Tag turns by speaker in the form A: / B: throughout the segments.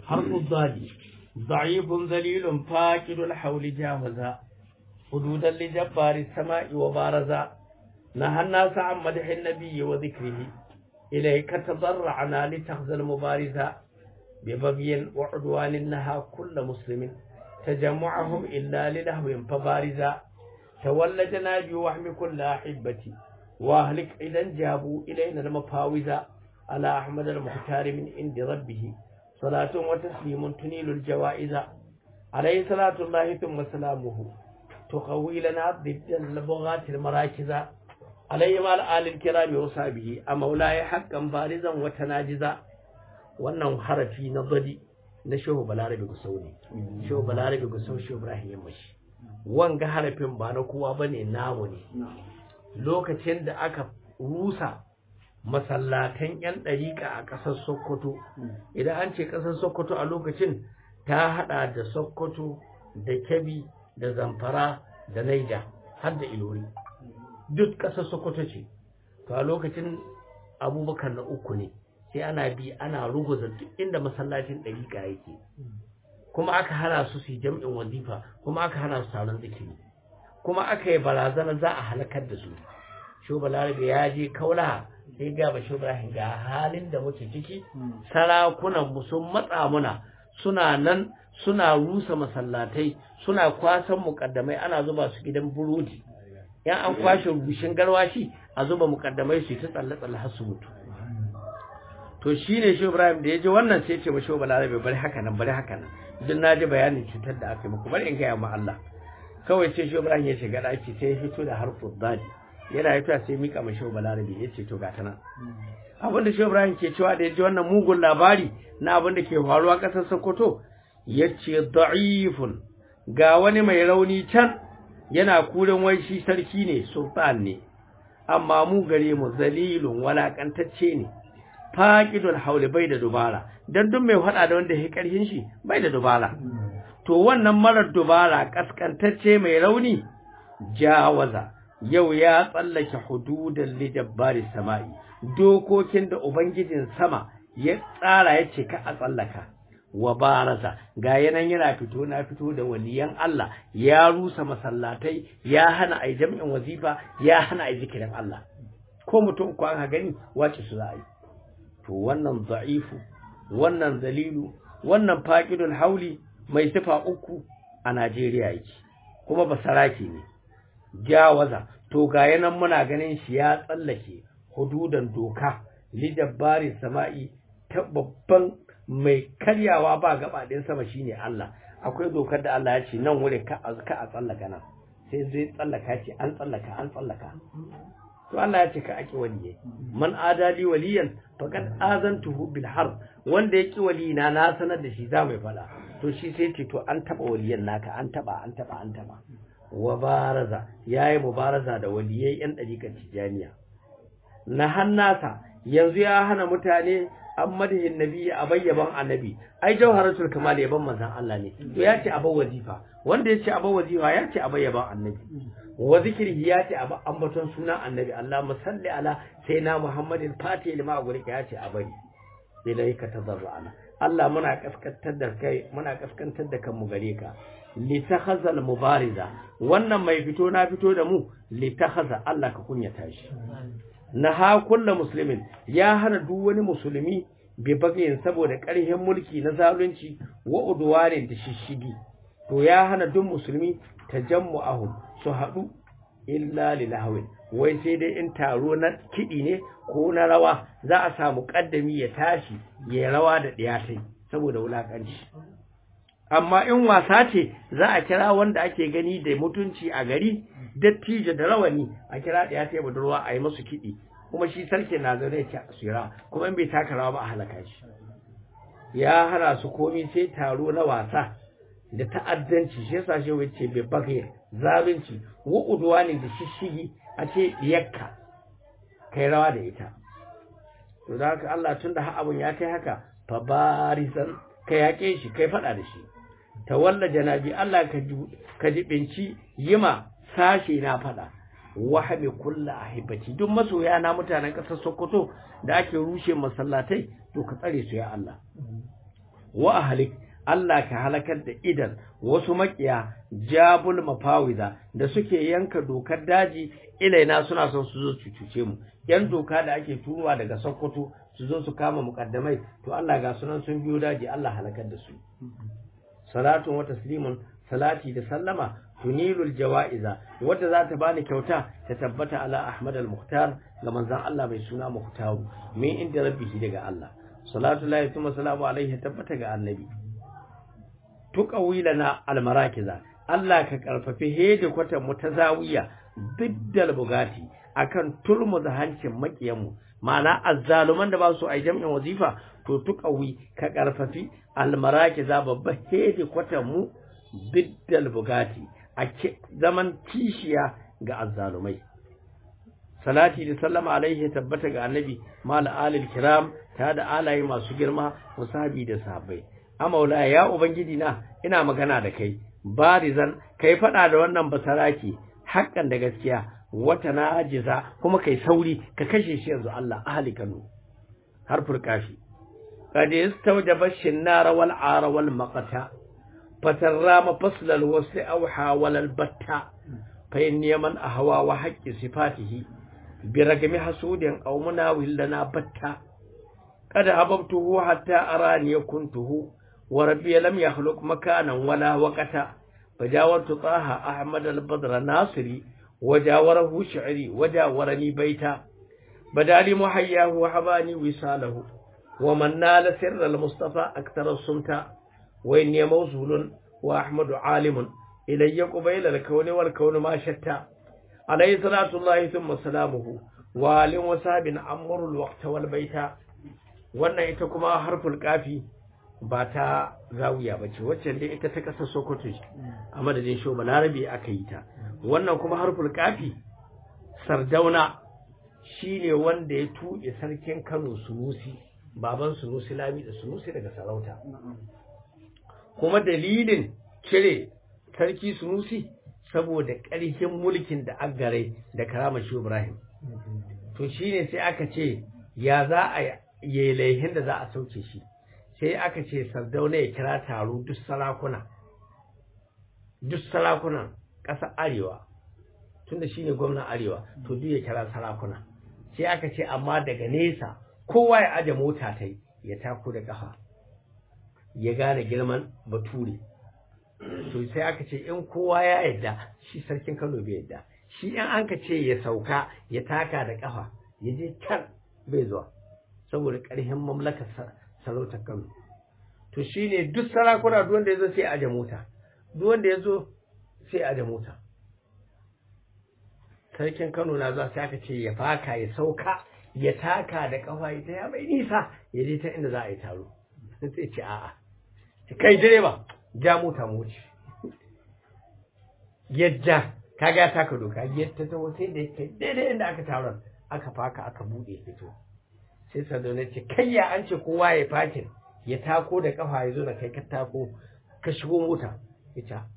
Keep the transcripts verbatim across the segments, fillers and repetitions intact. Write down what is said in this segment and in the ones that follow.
A: حرف الضاد ضعيف ذليل فاقد الحول جاوزا حدودا لجبار السماء وبارزا نهى الناس عن مدح النبي وذكره إليك تضرعنا لتخزى المبارزا ببغي وعدوان نهى كل مسلم تجمعهم إلا للهو فبارزا تولى جناجي وحم كل أحبتي واهلك إذا جابوا إلينا المفاوزا على أحمد المختار من عند ربه صلاة وتسليم تنيل الجوائز عليه صلاة الله ثم سلامه تقوي لنا ضد البغاة المراكز عليه مع الآل الكرام وصحبه أمولاي حقا بارزا وتناجزا wannan harafi na zadi na shehu balarabe gusau ne shehu balarabe gusau shehu ibrahim yammashi wanga harafin ba na kowa bane namu ne lokacin da aka rusa masallatan yan dariƙa a ƙasar Sokoto idan an ce ƙasar Sokoto a lokacin ta hada da Sokoto da Kebbi da Zamfara da Niger har da Ilori duk ƙasar Sokoto ce to a lokacin Abubakar na uku ne sai ana bi ana ruguza duk inda masallacin dariƙa yake kuma aka hana su su jam'in wazifa kuma aka hana su taron zikiri kuma aka yi barazana za a halakar da su Shehu Balarabe ya je Kaulaha sai ga ba Shehu Ibrahim ga halin da muke ciki sarakunan mu sun matsa muna suna nan suna rusa masallatai suna kwasan mukaddamai ana zuba su gidan burodi yan an kwashe rushin garwashi a zuba mukaddamai su ta tsalle tsalle har su mutu to shine Shehu Ibrahim da yaji wannan sai ya ce ba Shehu Balarabe bari haka nan bari haka nan duk naji bayanin cutar da aka yi muku bari in ga ma Allah kawai sai Shehu Ibrahim ya shiga daki sai ya fito da harfu dadi yana yafiya sai mika ma Shehu Balarabe ya ce to ga ta nan abinda Shehu Ibrahim ke cewa da yaji wannan mugun labari na abinda ke faruwa kasar Sokoto yace da'ifun ga wani mai rauni can yana kurin wai shi sarki ne sultan ne amma mu gare mu zalilun walakantacce ne faqidul hauli bai da dubara dan duk mai fada da wanda yake karhin shi bai da dubara to wannan marar dubara kaskantacce mai rauni jawaza yau ya tsallake hududan lijabbari samai dokokin da ubangijin sama ya tsara yace ka a tsallaka wa baraza ga yanan yana fito na fito da waliyan Allah ya rusa masallatai ya hana ai jami'in wazifa ya hana ai zikirin Allah ko mutum ko aka gani wace su za a yi to wannan da'ifu wannan dalilu wannan faqidul hauli mai sifa uku a Najeriya yake kuma basarake ne jawaza to ga yanan muna ganin shi ya tsallake hududan doka lidabbari sama'i ta babban mai karyawa ba gaba din sama shine Allah akwai dokar da Allah ya ce nan wurin ka ka a tsallaka nan sai zai tsallaka ce an tsallaka an tsallaka to Allah ya ce ka aki waliye man adali waliyan faqad azantuhu bil harb wanda yaki walina na sanar da shi za mai fada to shi sai ce to an taba waliyan naka an taba an taba an taba wa baraza yayi mubaraza da waliyai yan dariƙar tijaniya na hannasa yanzu ya hana mutane an madihin nabi a bayyaban annabi ai jawharatul kamal yaban manzon Allah ne to ya ce abu wazifa wanda ya ce abu wazifa ya ce abu yaban annabi wa zikrihi ya ce abu ambaton sunan annabi Allahumma salli ala sayyidina Muhammadin fatih lima gurika ya ce abari ilaika tadarrana Allah muna kaskantar da kai muna kaskantar da kanmu gare ka litakhazal mubariza wannan mai fito na fito da mu litakhaza Allah ka kunyata shi naha kullu muslimin ya hana duk wani musulmi bi bagayin saboda ƙarhin mulki na zalunci wa udwarin da shishigi to ya hana duk musulmi tajammu'ahum su hadu illa lilahwin wai sai dai in taro na kidi ne ko na rawa za a samu kaddami ya tashi ya rawa da diyatai saboda wulakanci amma in wasa ce za a kira wanda ake gani da mutunci a gari dattijo da rawani a kira diyatai budurwa a yi musu kidi kuma shi sarki na zaune ya ci asira kuma in bai taka rawa ba a halaka shi ya hana su komai sai taro na wasa da ta'addanci shi yasa shi wace bai baka zalunci wa udwani da shishigi a ce diyakka kai rawa da ita to da haka Allah tunda har abun ya kai haka fa barisan kai yake shi kai fada da shi tawalla janabi Allah ka ka jibinci yima sashi na fada wahami kullu ahibati duk masoya na mutanen kasar Sokoto da ake rushe masallatai to ka tsare su ya Allah wa ahlik Allah ka halakar da idan wasu makiya jabul mafawiza da suke yanka dokar daji ilaina suna son su zo su cuce mu yan doka da ake turuwa daga Sokoto su zo su kama mukaddamai to Allah ga sunan sun biyo daji Allah halakar da su salatun wa taslimun salati da sallama tunilul jawaiza wadda za ta bani kyauta ta tabbata ala Ahmad al-Mukhtar ga manzon Allah mai suna Mukhtar min inda rabbihi daga Allah salatu lillahi thumma salamu alaihi tabbata ga annabi tuqawilana al-marakiza Allah ka karfafi hede kwatan mu ta zawiya biddal bugati akan turmu da hancin makiyan mu ma'ana azzaluman da ba su ai jami'in wazifa to tuqawi ka karfafi al-marakiza babba hede kwatan mu biddal bugati a zaman kishiya ga azzalumai salati da sallama alaihi tabbata ga annabi mal alil kiram ta da alaye masu girma musahabi da sahabbai a maula ya ubangiji na ina magana da kai barizan kai fada da wannan basaraki haƙƙan da gaskiya wata najiza kuma kai sauri ka kashe shi yanzu Allah ahli kanu harfur kafi qad yastawjaba shin-nar wal ara wal maqata fatarrama fasl al-wasl aw hawala al-batta fa inni man ahwa wa haqqi sifatihi bi ragmi hasudin aw munawil lana batta qad hababtuhu hatta arani kuntuhu وربي لم يخلق مكانا ولا وقتا فجاورت طه أحمد البدر ناصري وجاوره شعري وجاورني بيتا بدالي محياه وحباني وصاله ومن نال سر المصطفى أكثر الصمتا وإني موصول وأحمد عالم إلي قبيل الكون والكون ما شتى عليه صلاة الله ثم سلامه وآل وصحب عمر الوقت والبيتا وأن إتكما حرف الكافي ba ta zawiya ba ce waccan dai ita ta kasar Sokoto a madadin Shoba Larabi aka yi ta wannan kuma harful kafi Sardauna shine wanda ya tuɓe sarkin Kano Sunusi baban Sunusi Lami da Sunusi daga sarauta kuma dalilin cire sarki Sunusi saboda ƙarfin mulkin da aggare da karama Shehu Ibrahim to shine sai aka ce ya za a yi laihin da za a sauke shi sai aka ce Sardauna ya kira taro duk sarakuna duk sarakunan ƙasar Arewa tunda shine gwamnan Arewa to duk ya kira sarakuna sai aka ce amma daga nesa kowa ya aje mota tai ya tako da kafa ya gane girman Bature to sai aka ce in kowa ya yarda shi sarkin Kano bai yarda shi in an ka ce ya sauka ya taka da kafa ya je can bai zuwa saboda ƙarfin mamlakar sarautar Kano to shine duk sarakuna duk wanda yazo sai aje mota duk wanda yazo sai aje mota sarkin Kano na zuwa sai aka ce ya faka ya sauka ya taka da kafa ita ya bai nisa ya je ta inda za a yi taro sai ce a'a kai direba ja mota mu wuce yadda kaga ya taka doka yadda ta wuce da kai daidai inda aka taron aka faka aka bude fito sai Sardauna ce kai ya an ce kowa ya fakin ya tako da kafa ya zo da kai ka tako ka shigo mota ita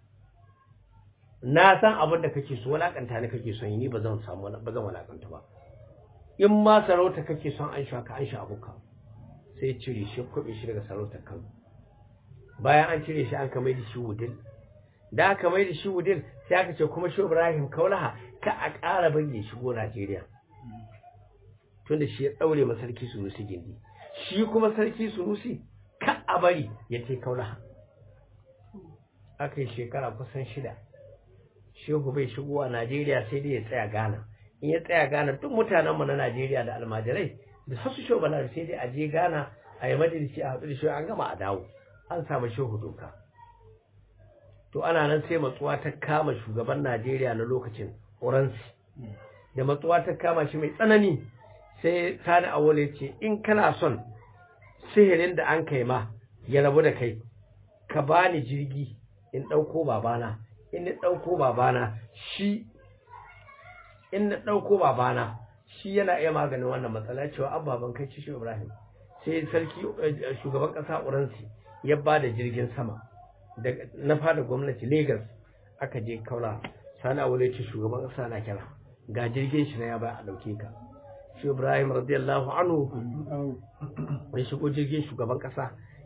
A: na san abin da kake so walakanta ne kake son yi ni ba zan samu ba zan walakanta ba in ma sarauta kake son an shaka an sha abuka sai cire shi kobe shi daga sarautar Kano bayan an cire shi an ka mai da shi wudil da aka mai da shi wudil sai aka ce kuma Shehu Ibrahim Kaulaha ka a ƙara bari shigo Najeriya tunda shi ya daure ma sarki Sunusi gindi shi kuma sarki Sunusi ka a bari ya ce Kaulaha aka yi shekara kusan shida Shehu bai shigo a Najeriya sai dai ya tsaya Ghana in ya tsaya Ghana duk mutanen mu na Najeriya da almajirai da su Shehu Bala sai dai a je Ghana a yi majalisi a haɗu da Shehu an gama a dawo an samu Shehu doka to ana nan sai matsuwa ta kama shugaban Najeriya na lokacin Oransi da matsuwa ta kama shi mai tsanani sai Sani Awole ce in kana son sihirin da an kai ma ya rabu da kai ka bani jirgi in ɗauko babana in na ɗauko babana shi in na ɗauko babana shi yana iya maganin wannan matsala cewa ababan kai shi Ibrahim sai sarki shugaban ƙasa Uransi ya ba da jirgin sama na fada gwamnati Lagos aka je Kaula Sani Awole ce shugaban ƙasa na kira ga jirgin shi na ya ba a ɗauke ka shi Ibrahim radiyallahu anhu bai shigo jirgin shugaban ƙasa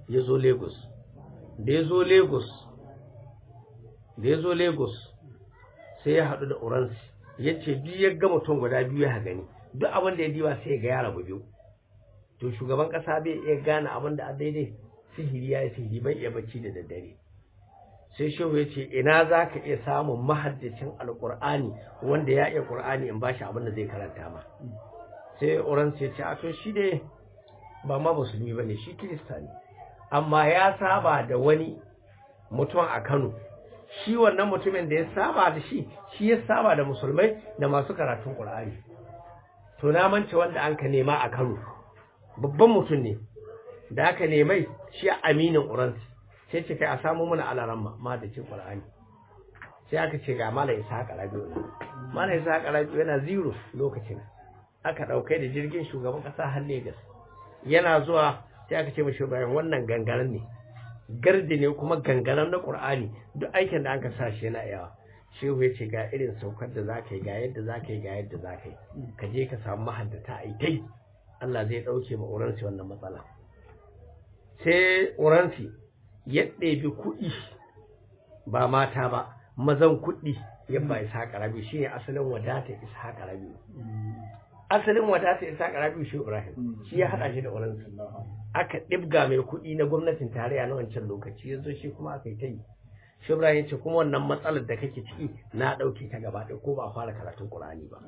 A: ya zo Lagos da ya zo Lagos da ya zo Lagos sai ya haɗu da Uransi ya ce duk ya ga mutum guda biyu ya gani duk abin da ya diba sai ya ga ya rabu biyu to shugaban ƙasa bai iya gane abin da a daidai sihiri ya yi sihiri bai iya bacci da daddare sai shehu ya ce ina za ka iya samun mahaddacin alƙur'ani wanda ya iya ƙur'ani in bashi abin da zai karanta ma sai Uransi ya ce a to shi dai ba ma musulmi ba ne shi kirista ne amma ya saba da wani mutum a Kano shi wannan mutumin da ya saba da shi shi ya saba da musulmai da masu karatun Qur'ani to na mance wanda an ka nema a Kano babban mutum ne da aka nemai shi aminin Uransi sai ce kai a samu mana alaramma ma da cin Qur'ani sai aka ce ga Malam Isa Rabi'u Malam Isa Rabi'u yana zero lokacin aka daukai da jirgin shugaban kasa har Lagos yana zuwa sai aka ce mashi bayan wannan gangaren ne gardi ne kuma gangaren na Qur'ani duk aikin da aka sa shi yana yawa shehu ya ce ga irin saukar da zaka yi ga yadda zaka yi ga yadda zaka yi ka je ka samu mahaddata ai tai Allah zai dauke ma Uransi wannan matsala sai Uransi ya ɗebi kuɗi ba mata ba mazan kuɗi ya ba Ishaq Rabi shine asalin wadata Ishaq Rabi asalin wadata Ishaq Rabi shi Ibrahim shi ya hada shi da Uransi aka ɗibga mai kuɗi na gwamnatin tarayya na wancan lokaci yanzu shi kuma aka yi ta yi shi Ibrahim ce kuma wannan matsalar da kake ciki na ɗauke ta gaba ɗaya ko ba a fara karatun Qur'ani ba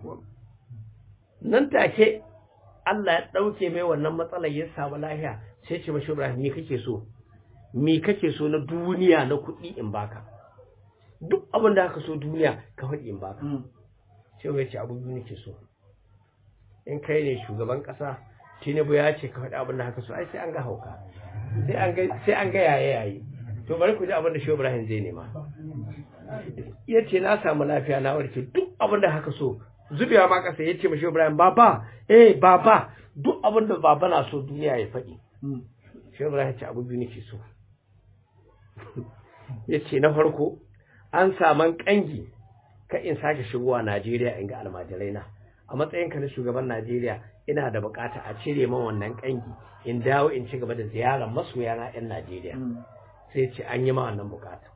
A: nan take Allah ya ɗauke mai wannan matsalar ya samu lafiya sai ce mashi Ibrahim me kake so me kake so na duniya na kuɗi in baka duk abin da aka so duniya ka faɗi in baka sai ya ce abu biyu nake so in kai ne shugaban ƙasa Tinubu ya ce ka faɗi abin da haka so ai sai an ga hauka sai an ga sai an ga yaye yayi to bari ku ji abin da Shehu Ibrahim zai nema yace na samu lafiya na warke duk abin da haka so zubewa ma kasa yace ma Shehu Ibrahim baba eh baba duk abin da baba na so duniya ya faɗi Shehu Ibrahim ya ce abu biyu nake so yace na farko an saman kangi ka in sake shigowa Najeriya in ga almajirai na a matsayinka na shugaban Najeriya ina da bukata a cire man wannan kangi in dawo in ci gaba da ziyarar masoya na yan Najeriya sai ce an yi ma wannan bukata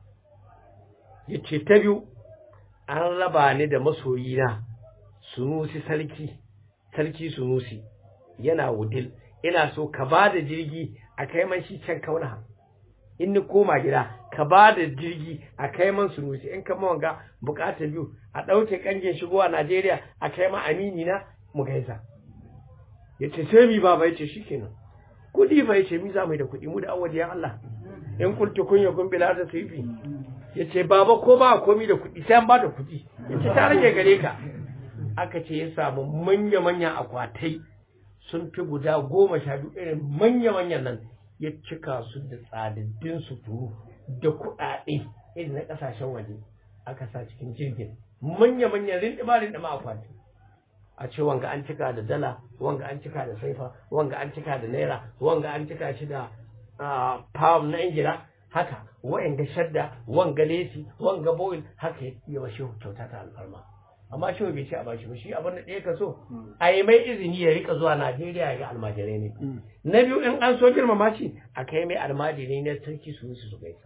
A: yace ta biyu an raba ni da masoyi na Sunusi sarki sarki Sunusi yana Wudil ina so ka ba da jirgi a kai man shi can Kauna in ni koma gida ka ba da jirgi a kai man Sunusi in ka wanga bukata biyu a dauke kangin shigowa Najeriya a kai ma amini na mu gaisa yace sai mi baba yace shikenan kudi ba yace mi za mu da kudi mu da awadiyan Allah in kuntu kun yakun bila ta sifi yace baba ko ba komi da kudi sai an ba da kudi yace ta rage gare ka aka ce ya samu manya manya akwatai sun fi guda goma sha biyu irin manya manyan nan ya cika su da tsadaddin suturu da kuɗaɗe irin na ƙasashen waje aka sa cikin jirgin manya manyan rindima rindima akwati a ce wanga an cika da dala wanga an cika da saifa wanga an cika da naira wanga an cika shi da pound na ingila haka wa'anga shadda wanga lesi wanga boil haka ya yi wa shehu kyauta ta alfarma amma shehu bai ce a bashi ba shi abin da ɗaya ka so a yi mai izini ya rika zuwa Najeriya ya ga almajirai ne na biyu in an so girmama shi a kai mai almajiri ne sarki su su gaisa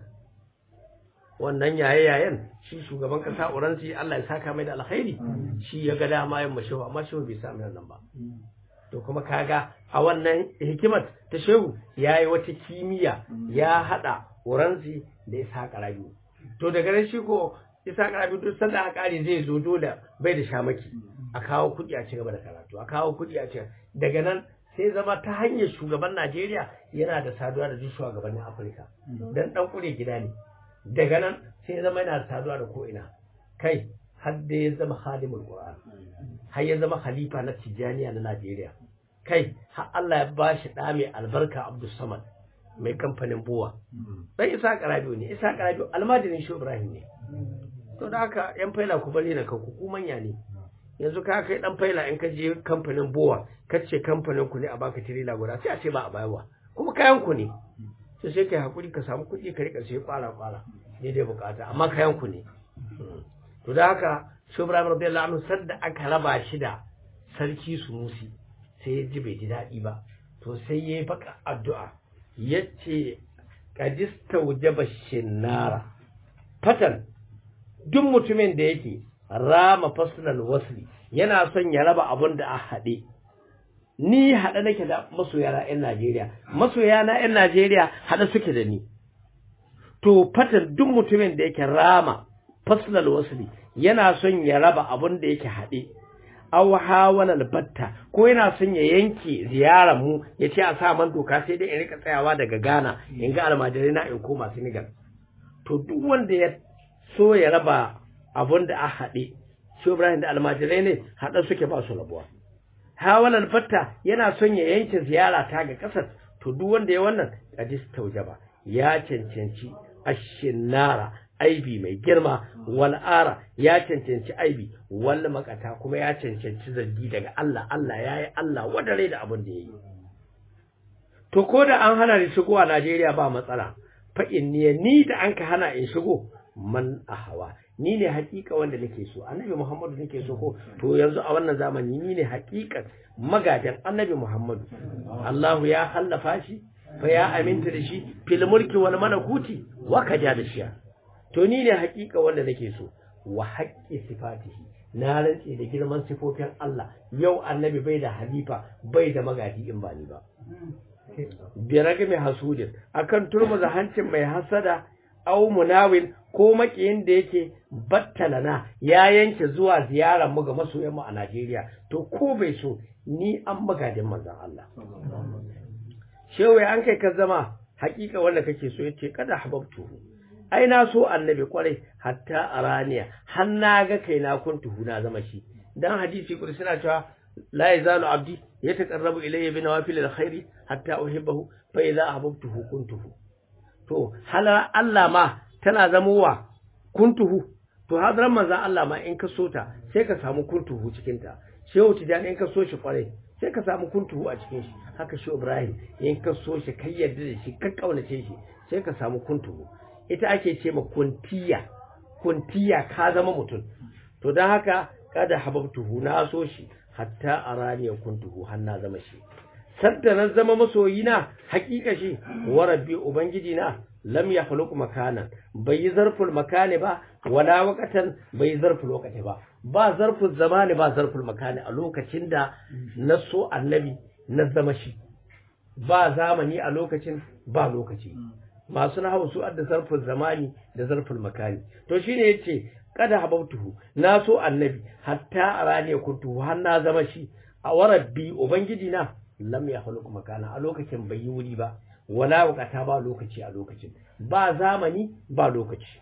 A: wannan yaye yayen shi shugaban kasa Uransi Allah ya saka mai da alkhairi shi ya ga dama yin mashehu amma shehu bai samu nan ba to kuma kaga a wannan hikimar ta shehu yayi wata kimiyya ya hada Uransi da Ishaq Rabi to daga nan shi ko Ishaq Rabi duk sanda aka kare zai zo dole bai da shamaki a kawo kudi a ci gaba da karatu a kawo kudi a ci daga nan sai zama ta hanyar shugaban Najeriya yana da saduwa da duk shugabannin Afirka dan dan kure gida ne daga nan sai zama yana da saduwa da ko'ina kai har da ya zama halimul Qur'an har ya zama khalifa na Tijaniya na Najeriya kai har Allah ya bashi da mai albarka Abdul Samad mai kamfanin Buwa dan Ishaq Rabi ne Ishaq Rabi almajirin Shehu Ibrahim ne to da haka yan faila ku bari na kanku ku manya ne yanzu ka kai dan faila in ka je kamfanin Buwa kace kamfanin ku ne a baka tirela guda sai a ce ba a bayarwa kuma kayan ku ne sai sai kai hakuri ka samu kuɗi ka rika sai kwala kwala ne dai bukata amma kayan ku ne to da haka Shehu Ibrahim radiyallahu anhu sadda aka raba shi da sarki Sunusi sai ya ji bai ji daɗi ba to sai yayi baka addu'a yace qadista wajaba shinnara fatan duk mutumin da yake rama faslal wasli yana son ya raba abun da a haɗe ni haɗe nake da masoya na ƴan Najeriya masoya na ƴan Najeriya haɗe suke da ni to fatan duk mutumin da yake rama faslal wasli yana son ya raba abun da yake haɗe aw hawalal batta ko yana son ya yanke ziyarar mu ya ce a sa man doka sai dai in rika tsayawa daga Ghana in ga almajirai na in koma Senegal to duk wanda ya so ya raba abun da a haɗe shi Ibrahim da almajirai ne haɗa suke ba su rabuwa hawalal batta yana son ya yanke ziyara ta ga ƙasar to duk wanda ya wannan kadis taujaba ya cancanci ashinnara aibi mai girma wal'ara ya cancanci aibi wal makata kuma ya cancanci zargi daga Allah Allah yayi Allah wadare da abin da yayi to ko da an hana ni shigo a Najeriya ba matsala fa inni ni da an ka hana in shigo man ahawa ni ne hakika wanda nake so annabi Muhammadu nake so ko to yanzu a wannan zamani ni ne hakika magadan annabi Muhammadu Allah ya hallafa shi fa ya aminta da shi fil mulki wal malakuti wa kaja da shi to ni ne hakika wanda nake so wa haqqi sifatihi na rantse da girman sifofin Allah yau annabi bai da halifa bai da magadi in ba ni ba bi ragami hasudin akan turmuza hancin mai hasada au munawil ko makiyin da yake battalana ya yanke zuwa ziyarar mu ga masoyan mu a Najeriya to ko bai so ni an magadin manzon Allah shewa an kai ka zama hakika wanda kake so yace kada hababtu ai na so annabi kwarai hatta araniya har na ga kaina kuntuhu na zama shi dan hadisi kursi suna cewa la yazalu abdi yataqarrabu ilayya bi nawafil alkhairi hatta uhibbahu fa idha ahbabtuhu kuntuhu to hala Allah ma tana zamowa kuntuhu to hadaran manzon Allah ma in ka so ta sai ka samu kuntuhu cikin ta shehu tijani in ka so shi kwarai sai ka samu kuntuhu a cikin shi haka shi Ibrahim in ka so shi kai yarda da shi ka kaunace shi sai ka samu kuntuhu ita ake ce ma kuntiya kuntiya ka zama mutum to dan haka kada hababtuhu na so shi hatta arani kuntuhu har na zama shi sadda na zama masoyina hakika shi wa rabbi ubangiji na lam yakhluq makanan bai zarful makani ba wala waqatan bai zarful waqti ba ba zarful zamani ba zarful makani a lokacin da na so annabi na zama shi ba zamani a lokacin ba lokaci masu nahawu su adda zarful zamani da zarful makani to shine yace kada habautuhu na so annabi hatta arani kuntu har na zama shi a warabbi ubangiji na lam yakhluq makana a lokacin bai yi wuri ba wala wakata ba lokaci a lokacin ba zamani ba lokaci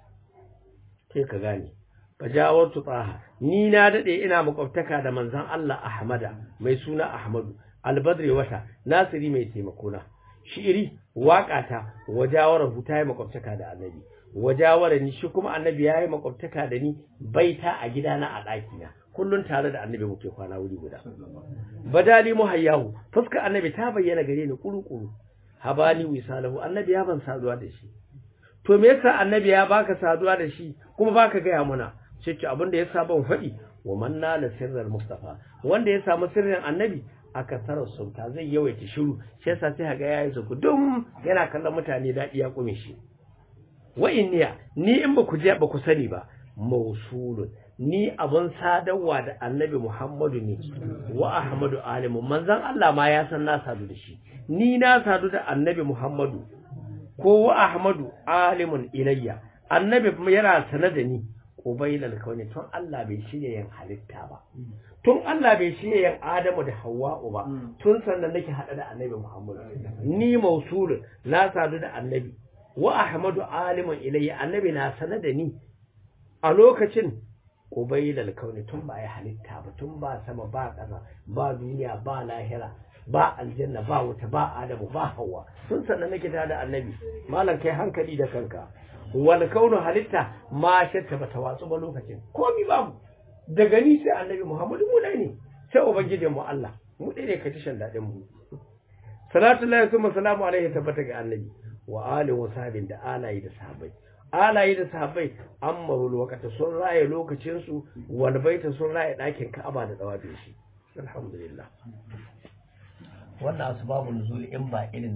A: sai ka gane fajawatu taha ni na dade ina makwabtaka da manzon Allah Ahmada mai suna Ahmadu albadri wata nasiri mai taimakona shi'iri waƙata wajawara huta ya makwabtaka da annabi wajawara ni shi kuma annabi yayi makwabtaka da ni baita a gidana a ɗakina kullun tare da annabi muke kwana wuri guda badali muhayyahu fuska annabi ta bayyana gare ni kurukuru habani wisalahu annabi ya ban saduwa da shi to me yasa annabi ya baka saduwa da shi kuma baka gaya muna cece abinda yasa ban faɗi wa manna la sirral mustafa wanda ya samu sirrin annabi aka tarar sulta zai yawaita shiru shi yasa sai ga yayi zuku dum yana kallon mutane dadi ya kume shi wa inniya ni in ba ku je ba ku sani ba mausulun ni abun sadarwa da annabi Muhammadu ne wa Ahmadu alimu manzon Allah ma ya san na sadu da shi ni na sadu da annabi Muhammadu ko wa Ahmadu alimun ilayya annabi yana sanar da ni ubailal kauni tun Allah bai shirye yin halitta ba tun Allah bai shirye yin Adamu da Hawwa'u ba tun sannan nake hada da annabi Muhammadu ni mausulun na sadu da annabi wa Ahmadu alimun ilayya annabi na sanar da ni a lokacin ubailal kauni tun ba ya halitta ba tun ba sama ba ƙasa ba duniya ba lahira ba aljanna ba wuta ba adamu ba hawa tun sannan nake tare da annabi malam kai hankali da kanka wal kaunu halitta ma shatta bata watsu ba lokacin komi babu daga ni sai annabi Muhammadu mu dai ne sai ubangijin mu Allah mu dai ne ka tishan dadin mu salatu lillahi wa salamu alaihi tabbata ga annabi wa alihi wa sahbihi da alayi da sahabbai alayi da sahabbai ammarul waqta sun raye lokacin su wal baita sun raye dakin Ka'aba da dawabin shi alhamdulillah wannan asbabun nuzul in ba irin